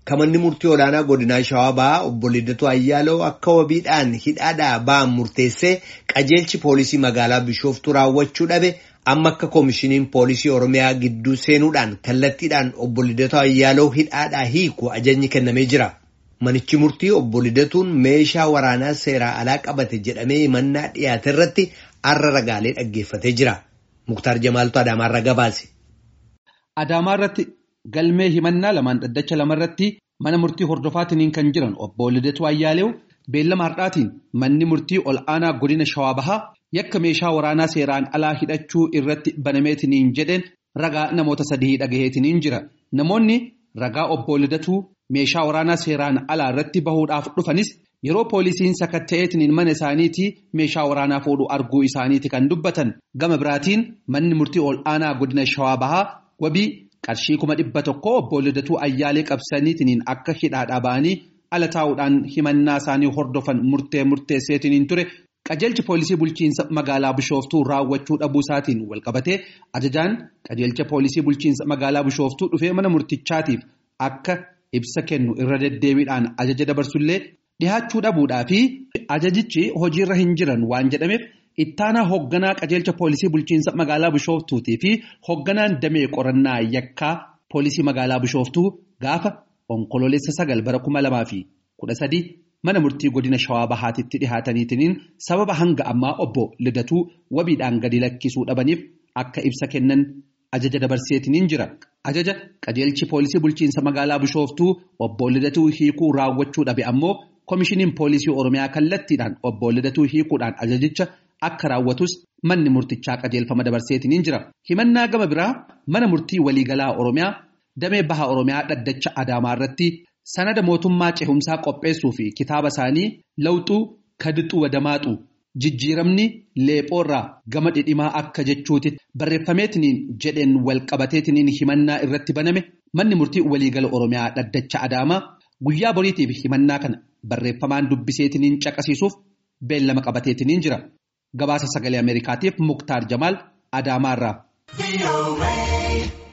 Kamanni murtii olaanaa godinaa Shawaa Bahaa obbo Liddatuu Ayyaaloo akka wabiidhaan hidhaadhaa ba'an murteessee qajeelchi poolisii magaalaa Bishooftuu raawwachuu dhabe amma akka koomishiniin poolisii Oromiyaa gidduu seenuudhaan kallattiidhaan obbo Liddatuu Ayyaaloo hidhaadhaa hiiku ajajni kennamee jira. Manichi murtii obbo Liddatuun meeshaa waraanaa seeraa alaa qabate jedhamee himannaa dhiyaate irratti arra ragaalee dhaggeeffatee jira. Muktaar Jamaaltu Adaamaarra gabaase. Adaamaarratti galmee himannaa lamaan dhaddacha lamarratti mana murtii hordofaatiin kan jiran obbo Liddatuu Ayyaaloo beellama har'aatiin manni murtii ol aanaa godina Shawaa Bahaa yakka meeshaa waraanaa seeraan alaa hidhachuu irratti banameetiin jedheen ragaa namoota sadii dhagaheetiin jira. Namoonni ragaa obbo Liddatuu meeshaa waraanaa seeraan alaa irratti bahuudhaaf dhufanis yeroo poolisiin sakatta'eetiin mana isaaniitii meeshaa waraanaa fuudhu arguu isaaniiti kan dubbatan. Gama biraatiin manni murtii ol aanaa godina Shawaa Bahaa wabii qarshii 100,000 obbo Liddatuu Ayyaaloo qabsaniitiin akka hidhaadhaa ba'anii ala taa'uudhaan himannaa isaanii hordofan murteesseetiin ture. Qajeelchi poolisii bulchiinsa magaalaa Bishooftuu raawwachuu dhabuu isaatiin walqabatee ajajaan qajeelcha poolisii bulchiinsa magaalaa Bishooftuu dhufee mana murtichaatiif akka ibsa kennu irra deddeebiidhaan ajaja dabarsullee dhihaachuu dhabuudhaa fi ajajichi hojiirra hin jiran waan jedhameef ittaanaa hoogganaa qajeelcha poolisii bulchiinsa magaalaa Bishooftuutii fi hoogganaan damee qorannaa yakkaa poolisii magaalaa Bishooftuu gaafa onkololeessa 9 bara 2013 mana murtii godina Shawaa Bahaatitti dhihaataniitiin sababa hanga ammaa obbo Liddatuu wabiidhaan gadi lakkisuu dhabaniif akka ibsa kennan ajaja dabarseetiin jira. Ajaja qajeelchi poolisii bulchiinsa magaalaa Bishooftuu obbo Liddatuu hiikuu raawwachuu dhabe ammoo koomishiniin poolisii Oromiyaa kallattiidhaan obbo Liddatuu hiikuudhaan ajajicha akka raawwatus manni murtichaa qajeelfama dabarseetiin jira. Himannaa gama biraa mana murtii waliigalaa Oromiyaa damee baha Oromiyaa dhaddacha Adaamaa irratti sanada mootummaa cehumsaa qopheessuu fi kitaaba isaanii lawxuu kadixuu wadamaatu jijjiiramni leephoorraa gama dhidhimaa akka jechuutti barreeffameetiin jedheen walqabateetiin himannaa irratti baname manni murtii waliigala Oromiyaa dhaddacha Adaamaa guyyaa boriitiif himannaa kana barreeffamaan dubbiseetiin caqasiisuuf beellama qabateetiin jira. Gabaasa sagalee Ameerikaatiif Muktaar Jamaal Adaamaarraa.